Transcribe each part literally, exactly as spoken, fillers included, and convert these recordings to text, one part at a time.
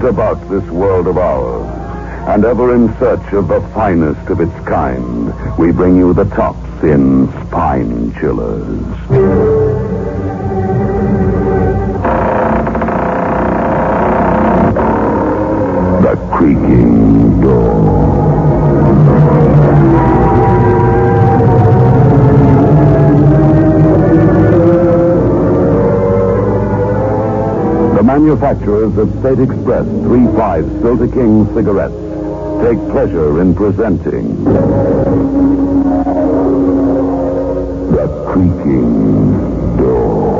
about this world of ours, and ever in search of the finest of its kind, we bring you the tops in spine chillers. The Creaking Door. The manufacturers of State Express three five Filter King cigarettes take pleasure in presenting The Creaking Door.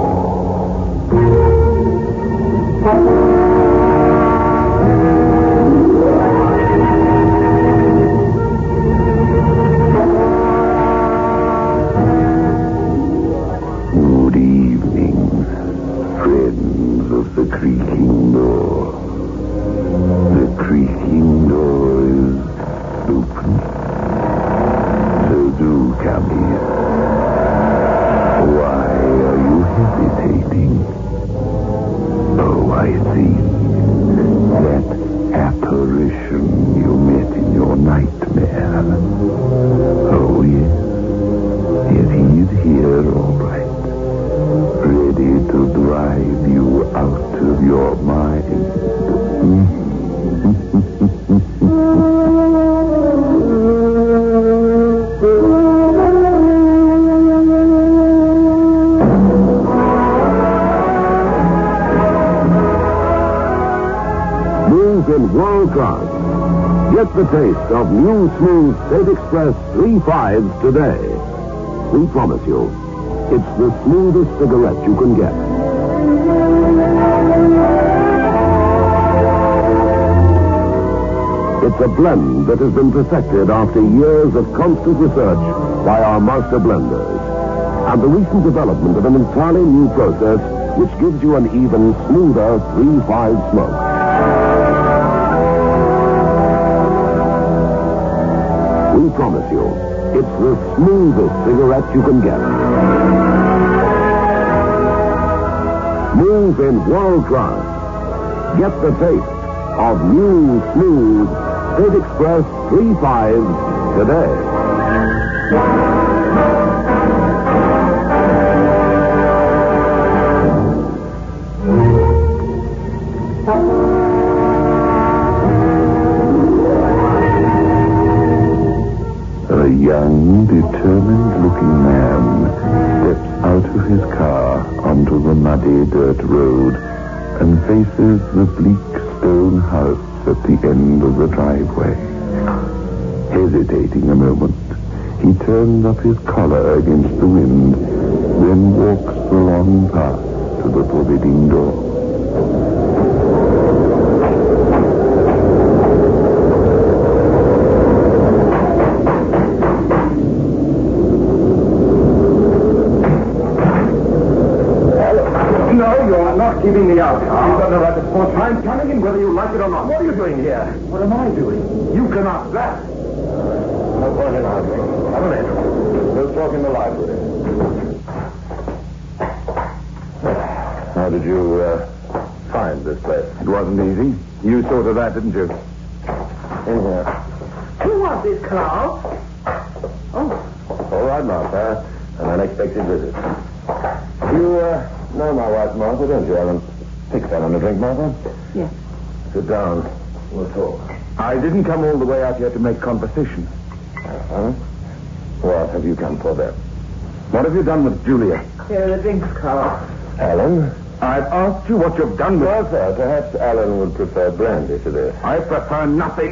Good evening, friends of The Creaking Door. The creaking door is open. So do come here. Why are you hesitating? Oh, I see. That apparition you met in your nightmare. Oh, yes. Yes, he's here, all right. Ready to drive you out of your mind. Mm-hmm. Move in world class. Get the taste of new smooth State Express three fives today. We promise you, it's the smoothest cigarette you can get. It's a blend that has been perfected after years of constant research by our master blenders. And the recent development of an entirely new process which gives you an even smoother three five smoke. We promise you, it's the smoothest cigarette you can get. Move in world class. Get the taste of new, smooth State Express three fives today. A young, determined-looking man steps out of his car onto the muddy dirt road and faces the bleak stone house at the end of the driveway. Hesitating a moment, he turns up his collar against the wind, then walks the long path to the forbidding door. Keeping me out. You've got no right to force. I'm coming in whether you like it or not. What are you doing here? What am I doing? You can ask that. No point in arguing. Come in. We'll talk in the library. How did you uh, find this place? It wasn't easy. You saw to that, didn't you? In here. Who was this, Klaus? Oh. All right, Martha. An unexpected visit. You, uh... know my wife, Martha, don't you? Ellen? Take a fellow a drink, Martha. Yes. Sit down. We'll talk. I didn't come all the way out here to make conversation. Uh-huh. What have you come for, then? What have you done with Julia? Here are the drinks, Klaus. Alan? I've asked you what you've done with her. Martha, perhaps Alan would prefer brandy to this. I prefer nothing.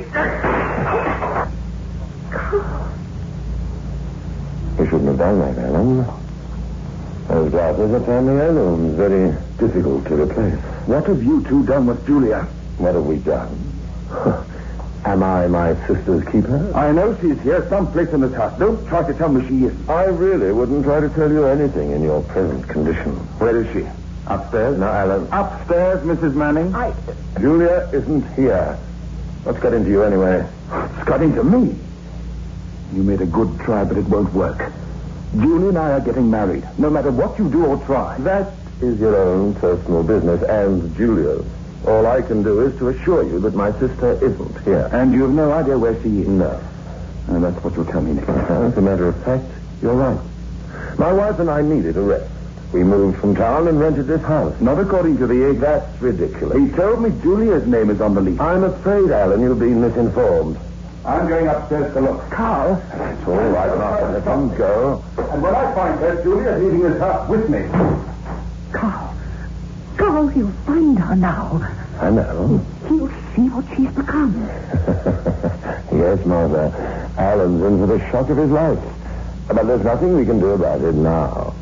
You shouldn't have done that, Alan. Those glasses are family heirlooms, very difficult to replace. What have you two done with Julia? What have we done? Am I my sister's keeper? I know she's here someplace in this house. Don't try to tell me she isn't. I really wouldn't try to tell you anything in your present condition. Where is she? Upstairs? No, Alan. Upstairs, Missus Manning? I... Julia isn't here. What's got into you anyway? It's got into me. You made a good try, but it won't work. Julie and I are getting married, no matter what you do or try. That is your own personal business and Julia's. All I can do is to assure you that my sister isn't here. And you have no idea where she is? No. And that's what you'll tell me next. As a matter of fact, you're right. My wife and I needed a rest. We moved from town and rented this house. Not according to the age. That's ridiculous. He told me Julia's name is on the lease. I'm afraid, Alan, you've been misinformed. I'm going upstairs to look. Carl? It's all right, Arthur. Let him go. And when I find her, Julia's leaving his house with me. Carl. Carl, he'll find her now. I know. He'll see what she's become. Yes, Martha. Alan's in for the shock of his life. But there's nothing we can do about it now.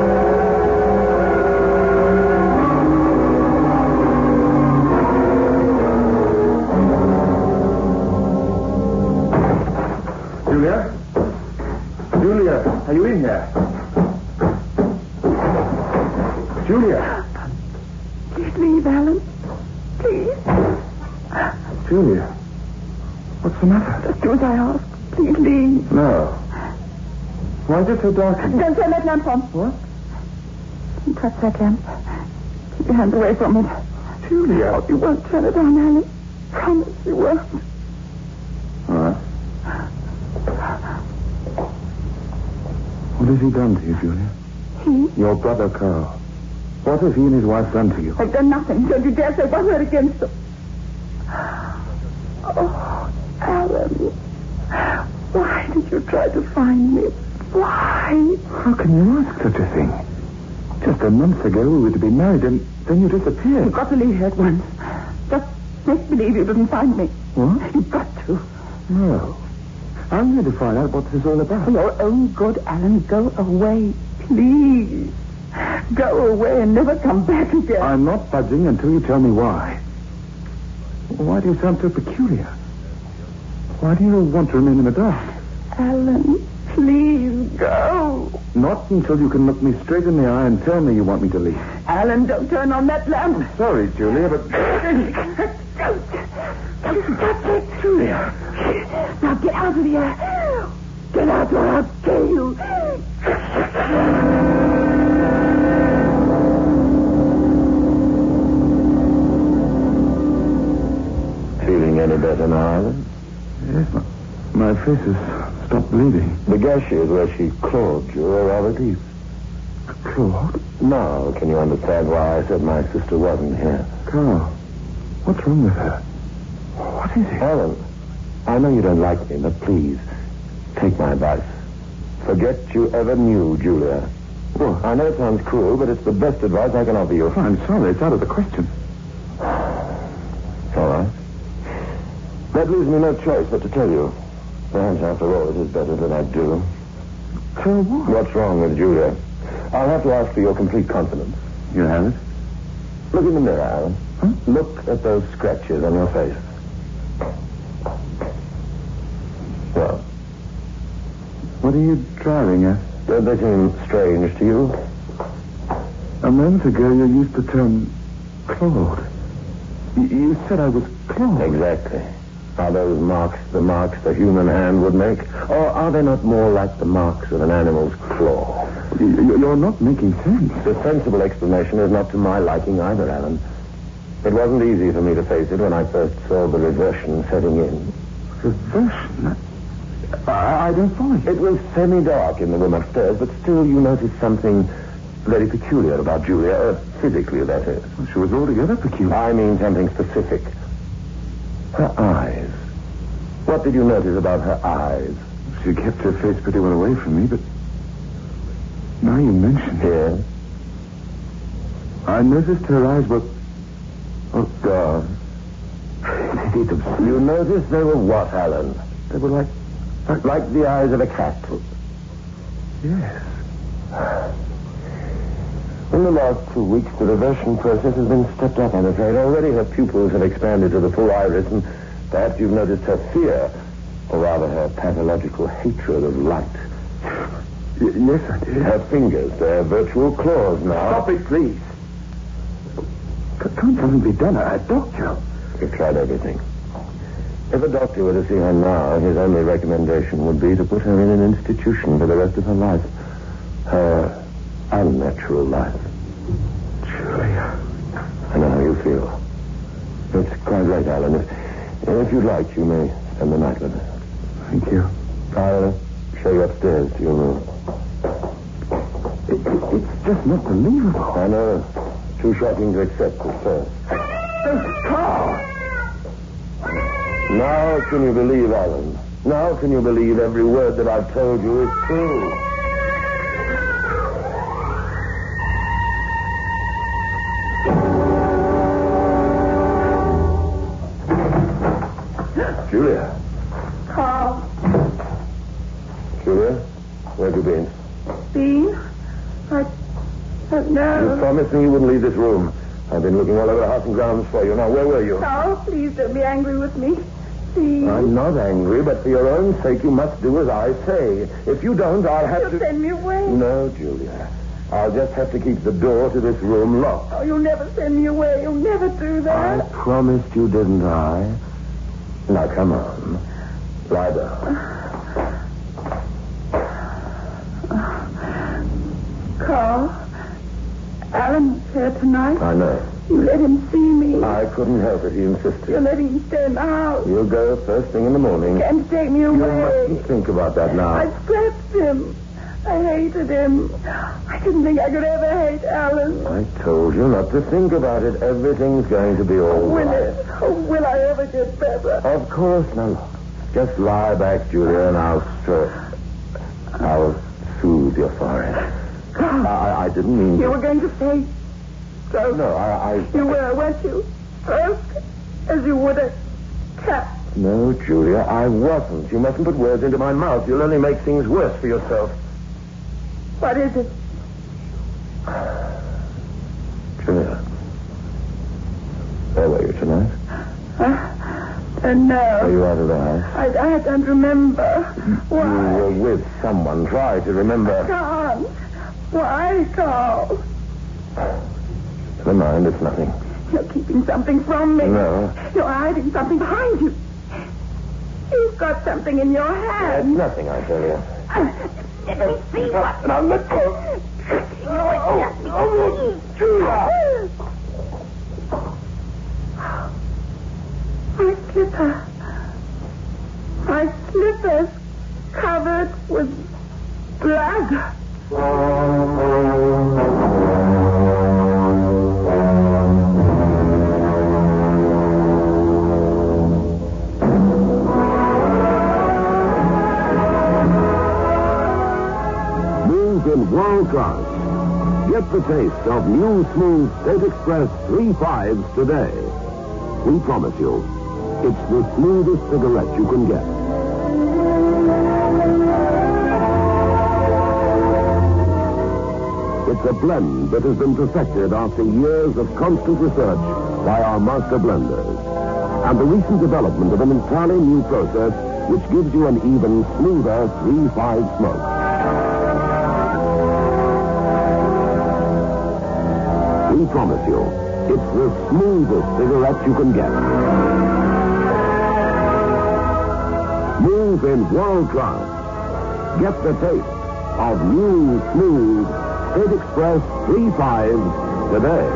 Julia? Julia, are you in here? Julia? Please leave, Alan. Please. Julia? What's the matter? Just do as I ask. Please leave. No. Why is it so dark? Don't turn that lamp on. What? Touch that lamp. Keep your hands away from it. Julia. Oh, you won't turn it on, Alan. Promise you won't. All right. What has he done to you, Julia? He? Your brother, Carl. What have he and his wife done to you? I've done nothing. Don't you dare say one word against them. Oh, Alan. Why did you try to find me? Why? How can you ask such a thing? Just a month ago we were to be married and then you disappeared. You've got to leave here at once. Just make believe you didn't find me. What? You've got to. No. I'm here to find out what this is all about. For your own good, Alan, go away. Please. Go away and never come back again. I'm not budging until you tell me why. Why do you sound so peculiar? Why do you want to remain in the dark? Alan, please go. Not until you can look me straight in the eye and tell me you want me to leave. Alan, don't turn on that lamp. Sorry, Julia, but... Don't. Don't touch it. Julia. Now get out of here. Get out or I'll kill you. Feeling any better now, Alan? Yes, my, my face has stopped bleeding. The gashes where she clawed you are rather deep. Claude? Now, can you understand why I said my sister wasn't here? Carl, what's wrong with her? What is it? Alan, I know you don't like me, but please, take my advice. Forget you ever knew Julia. What? I know it sounds cruel, but it's the best advice I can offer you. I'm sorry, it's out of the question. All right. That leaves me no choice but to tell you. Perhaps, after all, it is better that I do. Tell what? What's wrong with Julia? I'll have to ask for your complete confidence. You have it? Look in the mirror, Alan. Huh? Look at those scratches on your face. Well, What are you driving at? don't they seem strange to you? A moment ago you used the term Claude. You, you said I was Claude. Exactly. Are those marks the marks the human hand would make? Or are they not more like the marks of an animal's claw? You, you're not making sense. The sensible explanation is not to my liking either, Alan. It wasn't easy for me to face it when I first saw the reversion setting in. Reversion? I, I don't follow you. It was semi-dark in the room upstairs, but still you noticed something very peculiar about Julia, uh, physically, that is. Well, she was altogether peculiar. I mean something specific. Her eyes. What did you notice about her eyes? She kept her face pretty well away from me, but now you mention it. Yes. I noticed her eyes were... Oh, God. They did them. You noticed they were what, Alan? They were like... Like, like the eyes of a cat. Yes. In the last two weeks, the reversion process has been stepped up, I'm afraid. Already her pupils have expanded to the full iris, and perhaps you've noticed her fear, or rather her pathological hatred of light. Y- yes, I did. Her fingers, they're virtual claws now. Stop it, please. C- can't something be done? A doctor? We've tried everything. If a doctor were to see her now, his only recommendation would be to put her in an institution for the rest of her life. Her unnatural life. Julia. I know how you feel. It's quite right, Alan. If, if you'd like, you may spend the night with us. Thank you. I'll show you upstairs to your room. It, it, it's just not believable. I know. Too shocking to accept at first. This car! Now can you believe, Alan? Now can you believe every word that I've told you is true? Julia. Carl. Julia, where have you been? Bean? I don't You know. promised me you wouldn't leave this room. I've been looking all over the house and grounds for you. Now, where were you? Carl, please don't be angry with me. Please. I'm not angry, but for your own sake, you must do as I say. If you don't, I'll have You'll to... send me away. No, Julia. I'll just have to keep the door to this room locked. Oh, you'll never send me away. You'll never do I that. promised you, didn't I? Now, come on. Lie down. Carl, Alan's here tonight. I know. You let him see me. I couldn't help it. He insisted. You're letting him stay in the house. You'll go first thing in the morning. Can't take me You away. mustn't think about that now. I scrapped him. I hated him. I didn't think I could ever hate Alan. I told you not to think about it. Everything's going to be all Will right. it? Oh, will I ever get better? Of course. Now, look. Just lie back, Julia, and I'll stroke. I'll soothe your forehead. I, I didn't mean You to. were going to say so. No, I, I... You were, weren't you? First, as you would a cat. No, Julia, I wasn't. You mustn't put words into my mouth. You'll only make things worse for yourself. What is it? Julia. Where were you tonight? Huh? Uh, no. Are you out of the house? I, I don't remember. Why? You were with someone. Try to I remember. can't. Why, Carl? Never mind, it's nothing. You're keeping something from me. No. You're hiding something behind you. You've got something in your It's hand. nothing, I tell you. Let me see what. Now, let go. No, it's nothing. Oh, Julia. My slipper. My slipper's covered with blood. Move in world class. Get the taste of new smooth State Express three fives today. We promise you, it's the smoothest cigarette you can get. It's a blend that has been perfected after years of constant research by our master blenders. And the recent development of an entirely new process which gives you an even smoother three five smoke. We promise you, it's the smoothest cigarette you can get. Move in world class. Get the taste of new, smooth State Express three fives today.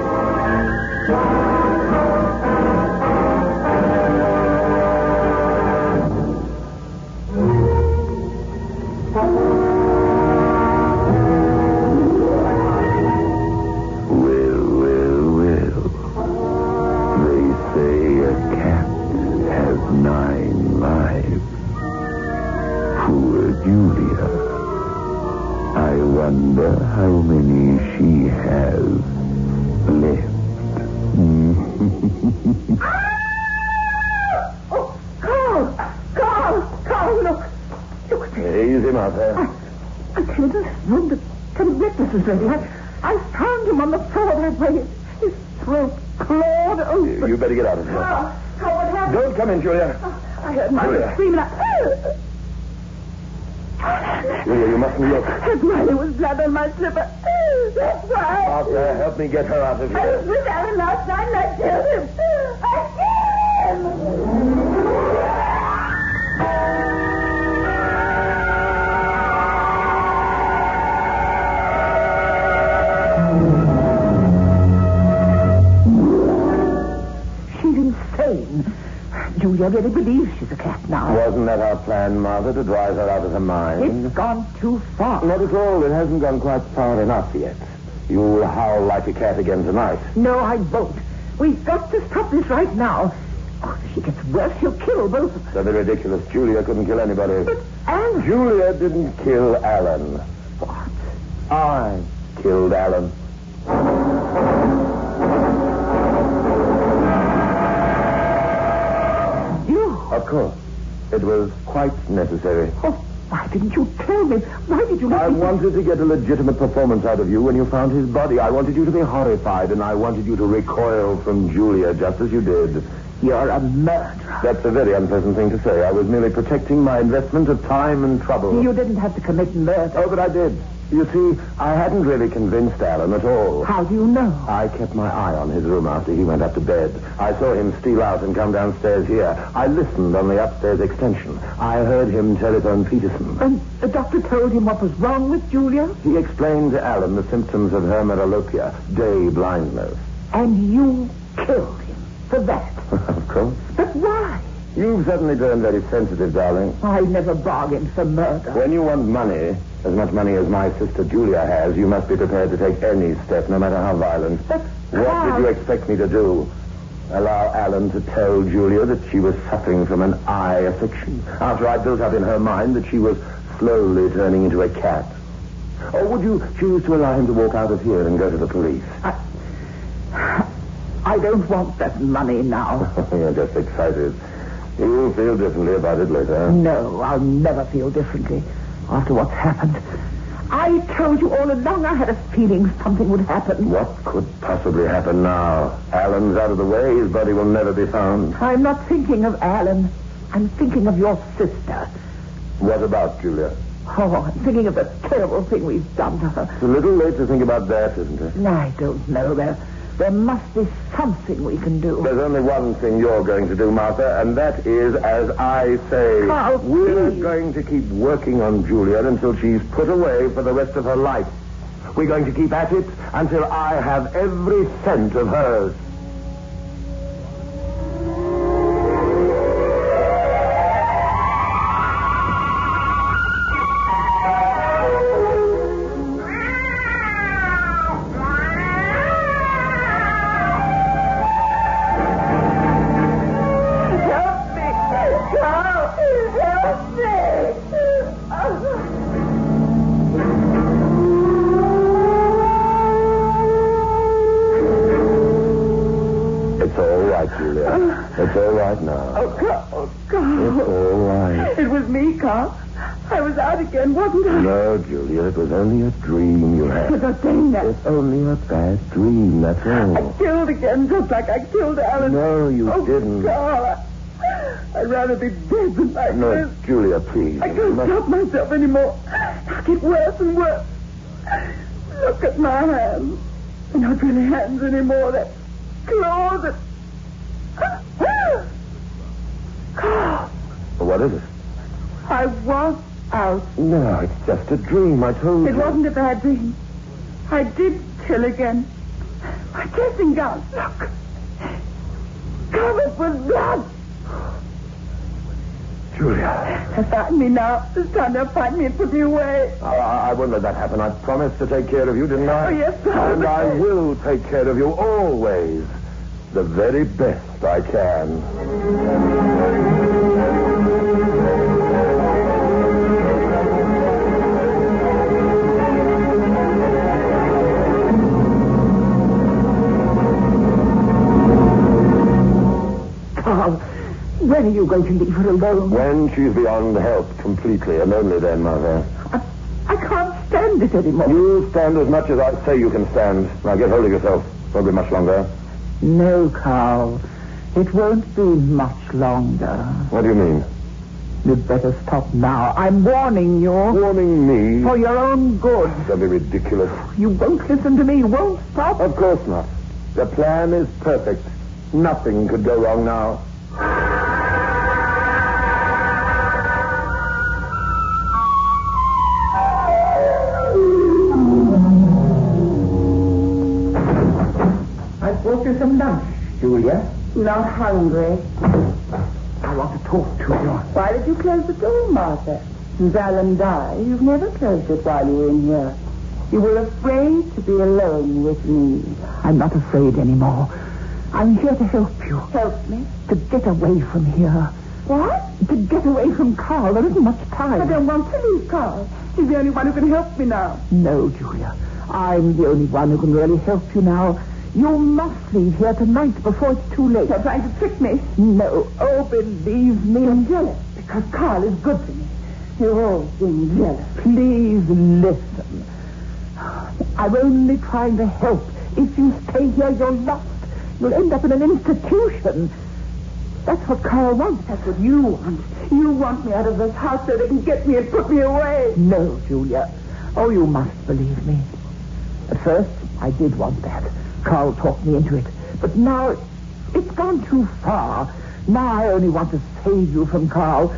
Well, well, well. They say a cat has nine lives. Poor Julia. I wonder how many she has left. Oh, Carl! Carl! Carl, look! Look at this. Easy, Martha. I came to this room to, to breakfast was ready. I, I found him on the floor that way. His throat clawed open. You better get out of here. Carl, Carl, what happened? Don't come in, Julia. I heard Martha Julia. screaming. I... Julia, you mustn't look. That's why there was blood on my slipper. That's why. Martha, help me get her out of I was here. with Alan last night and I killed him. I killed him. She's insane. Julia really believes she's a cat now. Wasn't that our plan, Martha, to drive her out of her mind? It's gone too far. Not at all. It hasn't gone quite far enough yet. You'll howl like a cat again tonight. No, I won't. We've got to stop this right now. Oh, if she gets worse, she'll kill both of us. That'd be ridiculous. Julia couldn't kill anybody. But Alan... Julia didn't kill Alan. What? I killed Alan. You? Of course. It was quite necessary. Oh, why didn't you tell me? Why did you let I me... wanted to get a legitimate performance out of you when you found his body. I wanted you to be horrified, and I wanted you to recoil from Julia, just as you did. You're a murderer. That's a very unpleasant thing to say. I was merely protecting my investment of time and trouble. You didn't have to commit murder. Oh, but I did. You see, I hadn't really convinced Alan at all. How do you know? I kept my eye on his room after he went up to bed. I saw him steal out and come downstairs here. I listened on the upstairs extension. I heard him telephone Peterson. And the doctor told him what was wrong with Julia? He explained to Alan the symptoms of her metalopia, day blindness. And you killed him for that? Of course. But why? You've suddenly turned very sensitive, darling. I never bargained for murder. When you want money, as much money as my sister Julia has, you must be prepared to take any step, no matter how violent. But what Carl... did you expect me to do? Allow Alan to tell Julia that she was suffering from an eye affliction, after I built up in her mind that she was slowly turning into a cat? Or would you choose to allow him to walk out of here and go to the police? I, I don't want that money now. You're just excited. You'll feel differently about it later. No, I'll never feel differently after what's happened. I told you all along I had a feeling something would happen. What could possibly happen now? Alan's out of the way. His body will never be found. I'm not thinking of Alan. I'm thinking of your sister. What about Julia? Oh, I'm thinking of the terrible thing we've done to her. It's a little late to think about that, isn't it? I don't know. There, there must be something we can do. There's only one thing you're going to do, Martha, and that is, as I say, Carl, we're please. going to keep working on Julia until she's put away for the rest of her life. We're going to keep at it until I have every cent of hers. Julia. It's all right now. Oh, Carl. Oh, Carl. It's all right. It was me, Carl. I was out again, wasn't I? No, Julia, it was only a dream you had. You're not saying that. It's only a bad dream, that's all. I killed again, just like I killed Alan. No, you oh, didn't. Carl, I, I'd rather be dead than like No, this. Julia, please. I can't must... stop myself anymore. I get worse and worse. Look at my hands. They're not really hands anymore. They're claws and... Carl. What is it? I was out. No, it's just a dream, I told It you. wasn't a bad dream. I did kill again. My dressing gown, look. Covered with blood. Julia. They find me now. This time they'll find me and put me away. I, I won't let that happen. I promised to take care of you, didn't I? Oh, yes, sir. And I will take care of you always. The very best I can. Carl, when are you going to leave her alone? When she's beyond help completely, and only then, Mother. I, I can't stand it anymore. You stand as much as I say you can stand. Now get hold of yourself. Won't be much longer. No, Carl. It won't be much longer. What do you mean? You'd better stop now. I'm warning you. Warning me? For your own good. Don't be ridiculous. You won't listen to me. You won't stop. Of course not. The plan is perfect. Nothing could go wrong now. I brought you some lunch, Julia. Not hungry. I want want to talk to you. Why did you close the door, Martha? Since Alan died, you've never closed it while you were in here. You were afraid to be alone with me. I'm not afraid anymore. I'm here to help you. Help me? To get away from here. What? To get away from Carl. There isn't much time. I don't want to leave Carl. He's the only one who can help me now. No, Julia. I'm the only one who can really help you now. You must leave here tonight before it's too late. You're trying to trick me. No. Oh, believe me. You're jealous because Carl is good to me. You're all being jealous. Please listen. I'm only trying to help. If you stay here, you're lost. You'll end up in an institution. That's what Carl wants. That's what you want. You want me out of this house so they can get me and put me away. No, Julia. Oh, you must believe me. At first, I did want that. Carl talked me into it. But now, it's gone too far. Now I only want to save you from Carl.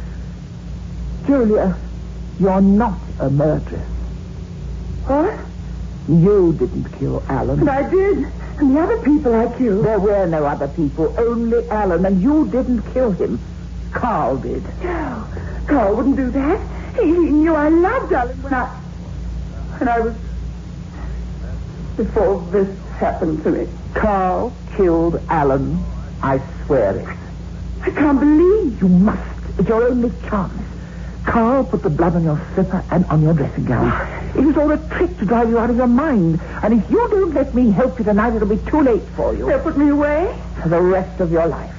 Julia, you're not a murderess. What? You didn't kill Alan. And I did. And the other people I killed. There were no other people, only Alan, and you didn't kill him. Carl did. No, Carl wouldn't do that. He, he knew I loved Alan when I... When I was... Before this happened to me. Carl killed Alan. I swear it. I can't believe. You must. It's your only chance. Carl put the blood on your slipper and on your dressing gown. It was all a trick to drive you out of your mind. And if you don't let me help you tonight, it'll be too late for you. They'll put me away? For the rest of your life.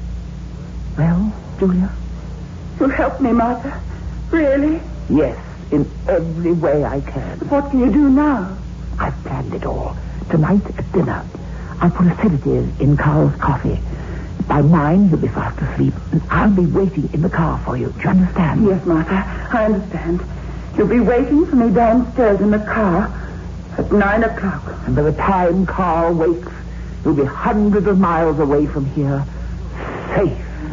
Well, Julia? You'll help me, Martha? Really? Yes, in every way I can. What can you do now? I've planned it all. Tonight at dinner, I'll put a sedative in Carl's coffee. By nine, he'll be fast asleep, and I'll be waiting in the car for you. Do you understand? Yes, Martha, I understand. You'll be waiting for me downstairs in the car at nine o'clock. And by the time Carl wakes, you'll be hundreds of miles away from here, safe.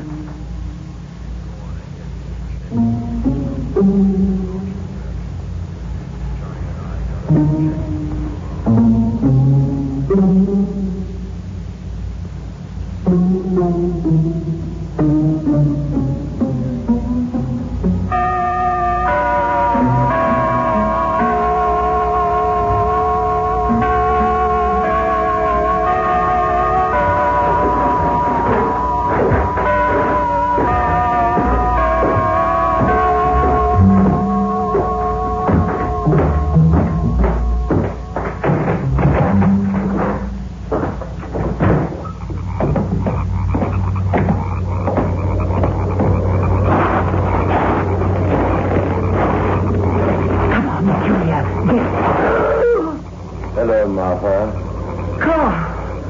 Hello, Martha. Carl!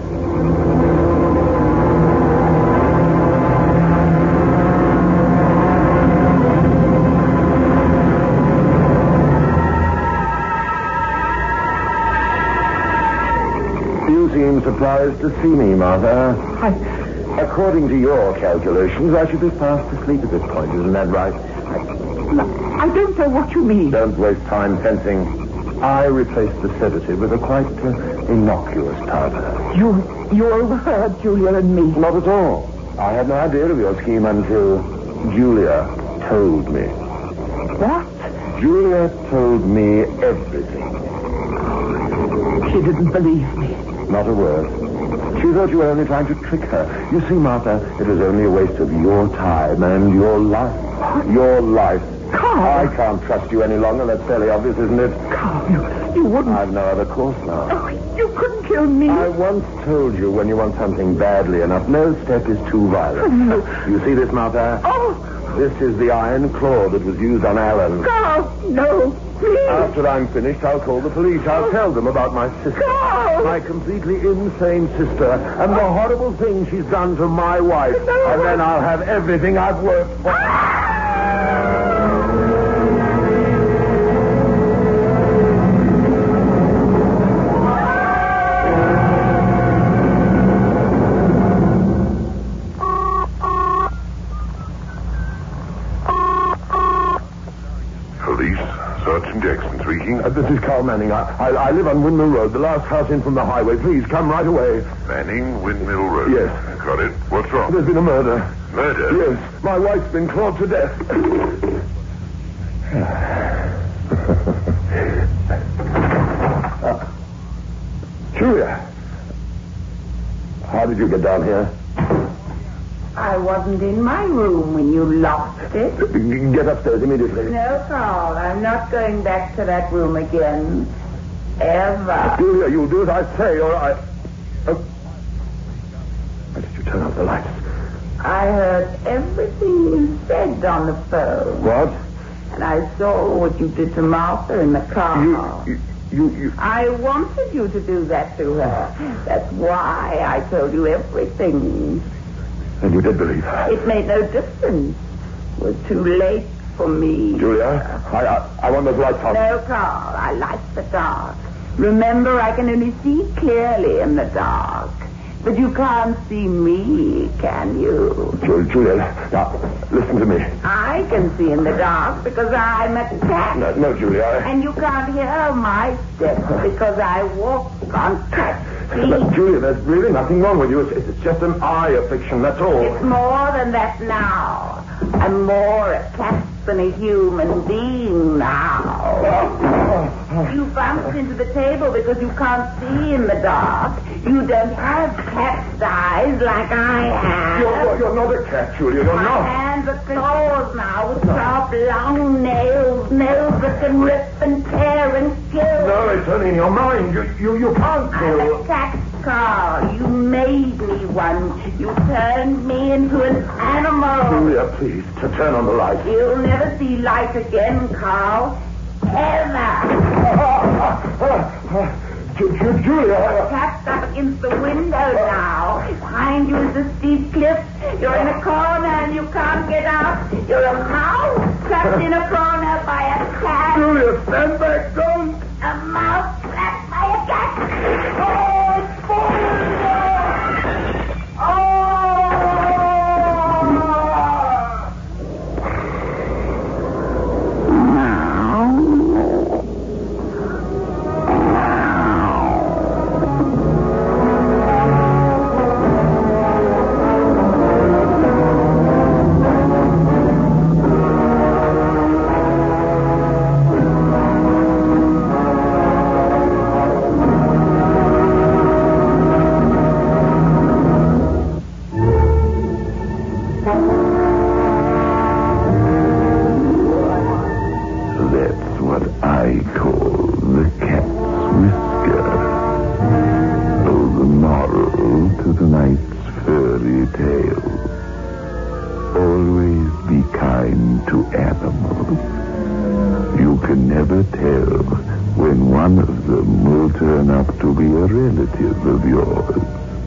You seem surprised to see me, Martha. I... According to your calculations, I should be fast asleep at this point. Isn't that right? I don't know what you mean. Don't waste time fencing. I replaced the sedative with a quite uh, innocuous powder. You, you overheard Julia and me. Not at all. I had no idea of your scheme until Julia told me. What? Julia told me everything. She didn't believe me. Not a word. She thought you were only trying to trick her. You see, Martha, it was only a waste of your time and your life. Your life. Carl! I can't trust you any longer. That's fairly obvious, isn't it? Carl, you, you wouldn't... I've no other course now. Oh, you couldn't kill me. I once told you when you want something badly enough, no step is too violent. No. You see this, Martha? Oh! This is the iron claw that was used on Alan. Carl, no, please. After I'm finished, I'll call the police. I'll tell them about my sister. Carl! My completely insane sister and the horrible thing she's done to my wife. No. And then I'll have everything I've worked for. Uh, this is Carl Manning. I, I, I live on Windmill Road, the last house in from the highway. Please, come right away. Manning, Windmill Road. Yes. got it. What's wrong? There's been a murder. Murder? Yes. My wife's been clawed to death. uh, Julia. How did you get down here? I wasn't in my room when you locked it. Get upstairs immediately. No, Carl, I'm not going back to that room again. Ever. Julia, you'll do as I say, or I... Uh, why did you turn off the lights? I heard everything you said on the phone. What? And I saw what you did to Martha in the car. You, you, you, you... I wanted you to do that to her. That's why I told you everything. And you did believe her? It made no difference. It was too late for me. Julia, I, I, I want those lights on. No, Carl, I like the dark. Remember, I can only see clearly in the dark. But you can't see me, can you? Julia, now, listen to me. I can see in the dark because I'm a cat. No, no Julia. I... And you can't hear my steps because I walk on cat feet. But, Julia, there's really nothing wrong with you. It's, it's just an eye affliction, that's all. It's more than that now. I'm more a cat than a human being now. You bumped into the table because you can't see in the dark. You don't have cat's eyes like I have. You're, you're not a cat, Julia. You're My not. hands are claws now with sharp, long nails, nails that can rip and tear and kill. No, it's only in your mind. You, you, you can't I'm kill. a cat, Carl. You made me one. You turned me into an animal. Julia, please, to turn on the light. You'll never see light again, Carl. Ever. Ju- Ju- Julia. Trapped up against the window now. Behind you is the steep cliff. You're in a corner and you can't get out. You're a mouse trapped in a corner by a cat. Julia, stand back, don't. A mouse trapped by a cat. Oh, it's falling. Oh! That's what I call the cat's whisker. Oh, the moral to tonight's fairy tale. Always be kind to animals. You can never tell when one of them will turn up to be a relative of yours.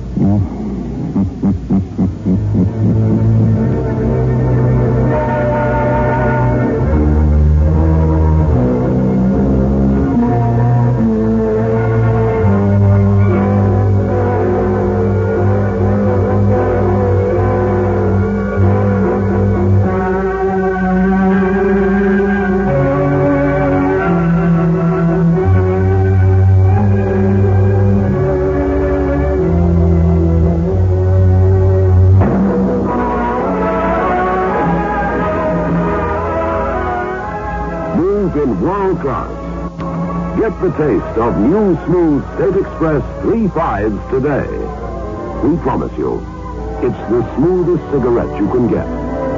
In world class. Get the taste of new smooth State Express three fives today. We promise you, it's the smoothest cigarette you can get.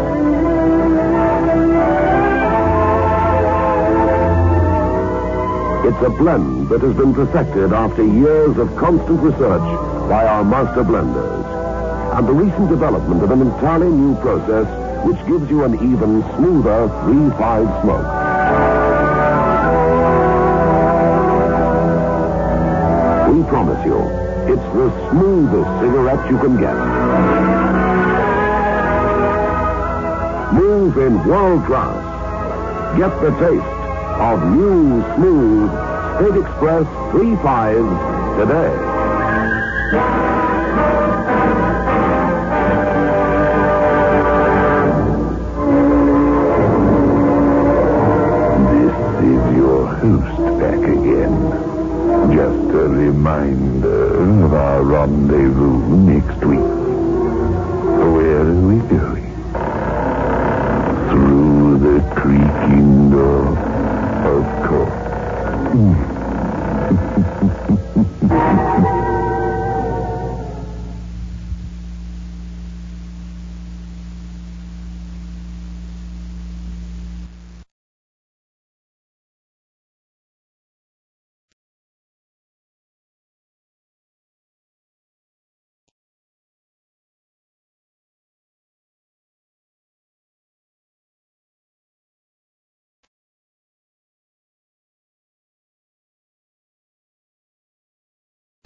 It's a blend that has been perfected after years of constant research by our master blenders. And the recent development of an entirely new process which gives you an even smoother three five smoke. We promise you, it's the smoothest cigarette you can get. Move in world class. Get the taste of new, smooth State Express three fives today. This is your host